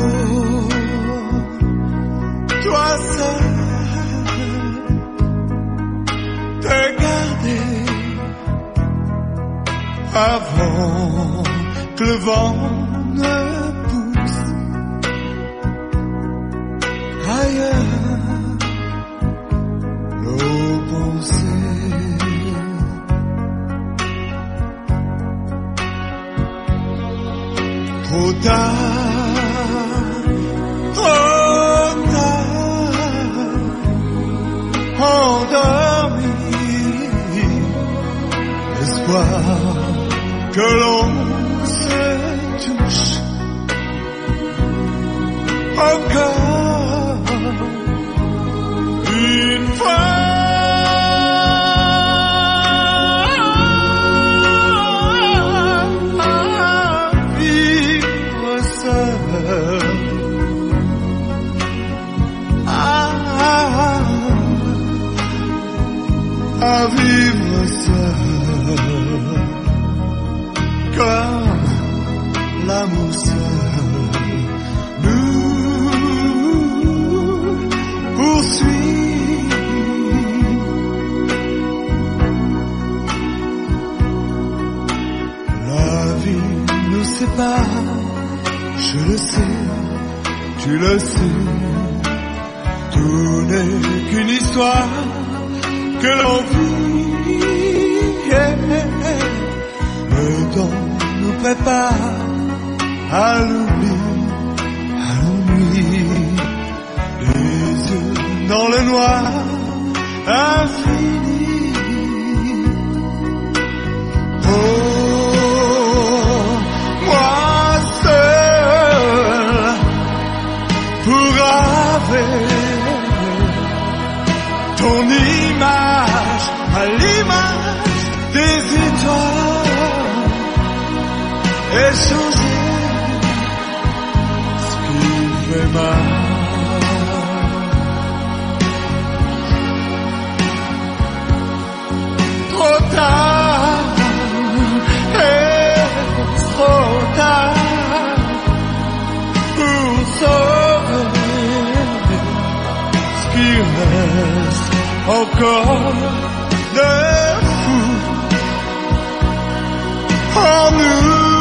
toi seul t'es gardé avant que le vent ne pousse ailleurs nos pensées. Trop tard, endormi, l'espoir que l'on se touche encore une fois. Vivre seul, à vivre seul, comme l'amour seul nous poursuit. La vie nous sépare, je le sais, tu le sais, tout n'est qu'une histoire que l'on vit. Le temps nous prépare à l'oubli, à l'ennui, les yeux dans le noir infini. Oh, moi seul pour graver ton image à l'image des étoiles et changer ce qui fait mal. Trop tard, et trop tard pour sauver ce qui reste encore de fou en nous.